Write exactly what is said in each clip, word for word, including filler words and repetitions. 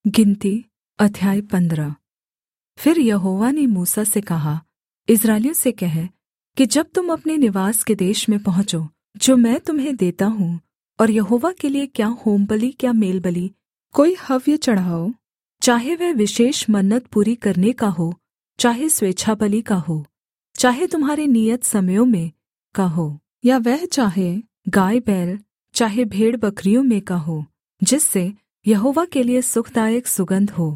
गिनती अध्याय पंद्रह। फिर यहोवा ने मूसा से कहा, इस्राएलियों से कह कि जब तुम अपने निवास के देश में पहुँचो जो मैं तुम्हें देता हूँ, और यहोवा के लिए क्या होमबलि क्या मेलबलि कोई हव्य चढ़ाओ, चाहे वह विशेष मन्नत पूरी करने का हो, चाहे स्वेच्छाबलि का हो, चाहे तुम्हारे नियत समयों में का हो, या वह चाहे गाय बैल चाहे भेड़ बकरियों में का हो, जिससे यहोवा के लिए सुखदायक सुगंध हो,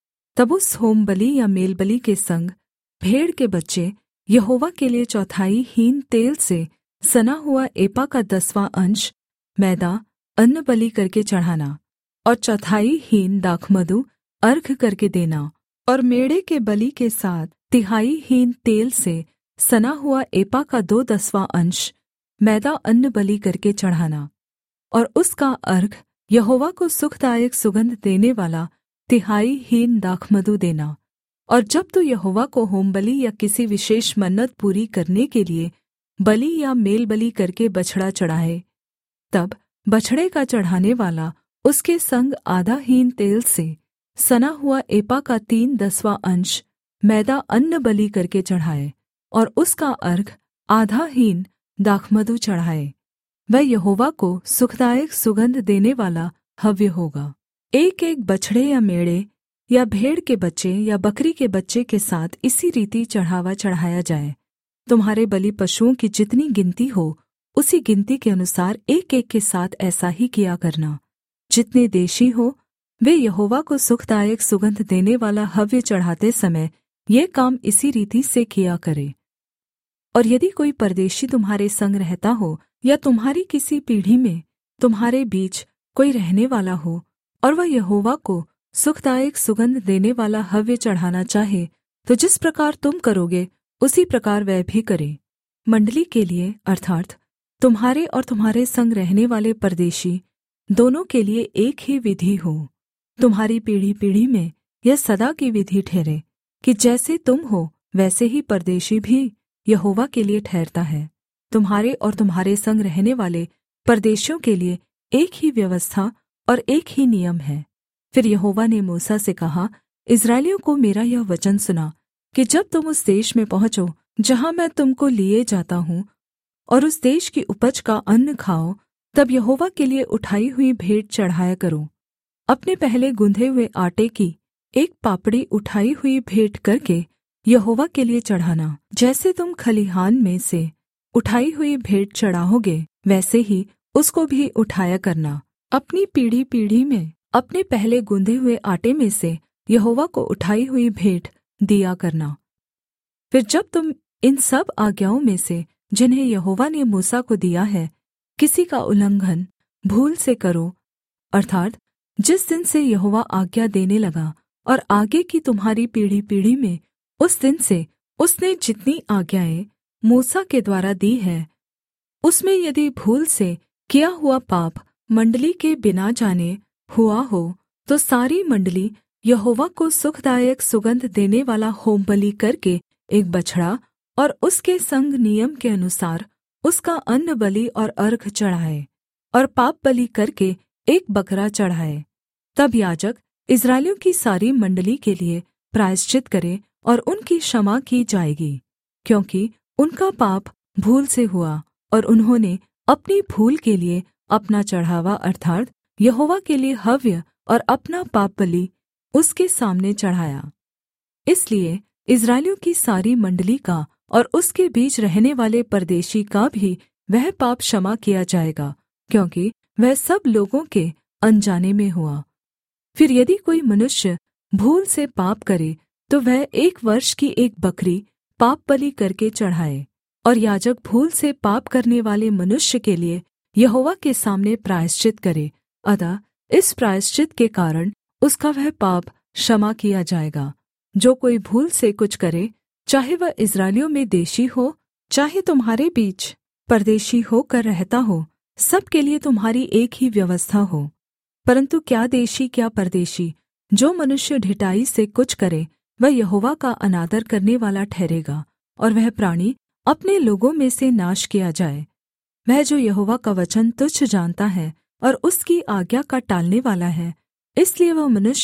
तब उस होमबलि या मेलबलि के संग भेड़ के बच्चे यहोवा के लिए चौथाई हीन तेल से सना हुआ एपा का दसवाँ अंश मैदा अन्नबलि करके चढ़ाना, और चौथाई हीन दाखमधु अर्घ करके देना, और मेढ़े के बलि के साथ तिहाई हीन तेल से सना हुआ एपा का दो दसवाँ अंश मैदा अन्नबलि करके चढ़ाना, और उसका अर्घ यहोवा को सुखदायक सुगंध देने वाला तिहाई हीन दाखमधु देना। और जब तू यहोवा को होमबलि या किसी विशेष मन्नत पूरी करने के लिए बलि या मेलबलि करके बछड़ा चढ़ाए, तब बछड़े का चढ़ाने वाला उसके संग आधा हीन तेल से सना हुआ एपा का तीन दसवाँ अंश मैदा अन्नबलि करके चढ़ाए, और उसका अर्घ आधा हीन दाखमधु चढ़ाए। वह यहोवा को सुखदायक सुगंध देने वाला हव्य होगा। एक एक बछड़े या मेढ़े या भेड़ के बच्चे या बकरी के बच्चे के साथ इसी रीति चढ़ावा चढ़ाया जाए। तुम्हारे बलि पशुओं की जितनी गिनती हो, उसी गिनती के अनुसार एक एक के साथ ऐसा ही किया करना। जितने देशी हो, वे यहोवा को सुखदायक सुगंध देने वाला हव्य चढ़ाते समय ये काम इसी रीति से किया करे। और यदि कोई परदेशी तुम्हारे संग रहता हो, या तुम्हारी किसी पीढ़ी में तुम्हारे बीच कोई रहने वाला हो, और वह यहोवा को सुखदायक सुगंध देने वाला हव्य चढ़ाना चाहे, तो जिस प्रकार तुम करोगे उसी प्रकार वह भी करे। मण्डली के लिए अर्थात् तुम्हारे और तुम्हारे संग रहने वाले परदेशी दोनों के लिए एक ही विधि हो। तुम्हारी पीढ़ी पीढ़ी में यह सदा की विधि ठहरे कि जैसे तुम हो वैसे ही परदेशी भी यहोवा के लिए ठहरता है। तुम्हारे और तुम्हारे संग रहने वाले परदेशियों के लिए एक ही व्यवस्था और एक ही नियम है। फिर यहोवा ने मूसा से कहा, इस्राएलियों को मेरा यह वचन सुना कि जब तुम उस देश में पहुँचो जहाँ मैं तुमको लिए जाता हूँ, और उस देश की उपज का अन्न खाओ, तब यहोवा के लिए उठाई हुई भेंट चढ़ाया करो। अपने पहले गूँधे हुए आटे की एक पापड़ी उठाई हुई भेंट करके यहोवा के लिए चढ़ाना। जैसे तुम खलिहान में से उठाई हुई भेंट चढ़ाओगे, वैसे ही उसको भी उठाया करना। अपनी पीढ़ी पीढ़ी में अपने पहले गूँधे हुए आटे में से यहोवा को उठाई हुई भेंट दिया करना। फिर जब तुम इन सब आज्ञाओं में से जिन्हें यहोवा ने मूसा को दिया है, किसी का उल्लंघन भूल से करो, अर्थात् जिस दिन से यहोवा आज्ञा देने लगा और आगे की तुम्हारी पीढ़ी पीढ़ी में उस दिन से उसने जितनी आज्ञाएँ मूसा के द्वारा दी है, उसमें यदि भूल से किया हुआ पाप मण्डली के बिना जाने हुआ हो, तो सारी मण्डली यहोवा को सुखदायक सुगंध देने वाला होमबलि करके एक बछड़ा और उसके संग नियम के अनुसार उसका अन्न बलि और अर्घ चढ़ाए, और पाप बलि करके एक बकरा चढ़ाए। तब याजक इस्राएलियों की सारी मण्डली के लिए प्रायश्चित करे, और उनकी क्षमा की जाएगी, क्योंकि उनका पाप भूल से हुआ, और उन्होंने अपनी भूल के लिए अपना चढ़ावा अर्थात् यहोवा के लिए हव्य और अपना पाप बलि उसके सामने चढ़ाया। इसलिए इस्राएलियों की सारी मण्डली का और उसके बीच रहने वाले परदेशी का भी वह पाप क्षमा किया जाएगा, क्योंकि वह सब लोगों के अनजाने में हुआ। फिर यदि कोई मनुष्य भूल से पाप करे, तो वह एक वर्ष की एक बकरी पाप बलि करके चढ़ाए, और याजक भूल से पाप करने वाले मनुष्य के लिए यहोवा के सामने प्रायश्चित करे। अतः इस प्रायश्चित के कारण उसका वह पाप क्षमा किया जाएगा। जो कोई भूल से कुछ करे, चाहे वह इस्राएलियों में देशी हो, चाहे तुम्हारे बीच परदेशी होकर रहता हो, सब के लिए तुम्हारी एक ही व्यवस्था हो। परन्तु क्या देशी क्या परदेशी, जो मनुष्य ढिठाई से कुछ करे, वह यहोवा का अनादर करने वाला ठहरेगा, और वह प्राणी अपने लोगों में से नाश किया जाए। वह जो यहोवा का वचन तुच्छ जानता है और उसकी आज्ञा का टालने वाला है, इसलिए वह मनुष्य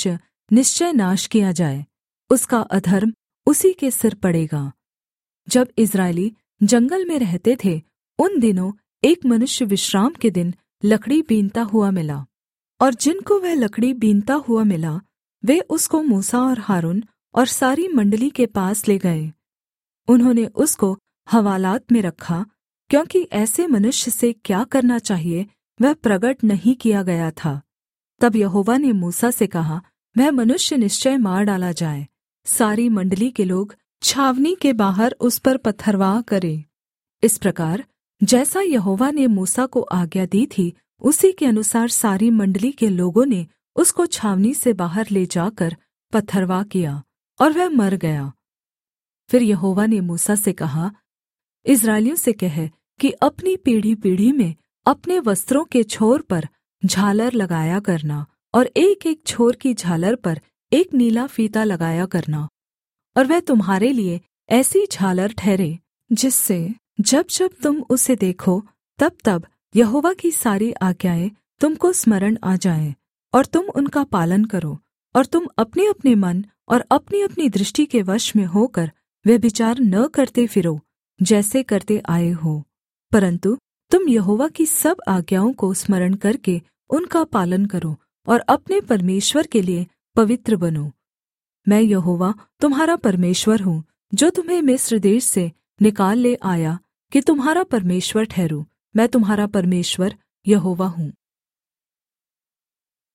निश्चय नाश किया जाए, उसका अधर्म उसी के सिर पड़ेगा। जब इस्राएली जंगल में रहते थे, उन दिनों एक मनुष्य विश्राम के दिन लकड़ी बीनता हुआ मिला, और जिनको वह लकड़ी बीनता हुआ मिला, वे उसको मूसा और हारून और सारी मण्डली के पास ले गए। उन्होंने उसको हवालात में रखा, क्योंकि ऐसे मनुष्य से क्या करना चाहिए वह प्रगट नहीं किया गया था। तब यहोवा ने मूसा से कहा, वह मनुष्य निश्चय मार डाला जाए। सारी मण्डली के लोग छावनी के बाहर उस पर पथरवाह करें। इस प्रकार जैसा यहोवा ने मूसा को आज्ञा दी थी, उसी के अनुसार सारी मण्डली के लोगों ने उसको छावनी से बाहर ले जाकर पथरवाह किया, और वह मर गया। फिर यहोवा ने मूसा से कहा, इस्राएलियों से कह कि अपनी पीढ़ी-पीढ़ी में अपने वस्त्रों के छोर पर झालर लगाया करना, और एक-एक छोर की झालर पर एक नीला फीता लगाया करना। और वह तुम्हारे लिए ऐसी झालर ठहरे, जिससे जब जब तुम उसे देखो, तब तब यहोवा की सारी आज्ञाएँ तुमको स्मरण आ जाएँ, और तुम उनका पालन करो, और तुम अपने-अपने मन और अपनी-अपनी दृष्टि के वश में होकर व्यभिचार न करते फिरो, जैसे करते आए हो, परन्तु तुम यहोवा की सब आज्ञाओं को स्मरण करके उनका पालन करो, और अपने परमेश्वर के लिए पवित्र बनो। मैं यहोवा तुम्हारा परमेश्वर हूँ, जो तुम्हें मिस्र देश से निकाल ले आया, कि तुम्हारा परमेश्वर ठहरूँ। मैं तुम्हारा परमेश्वर यहोवा हूँ।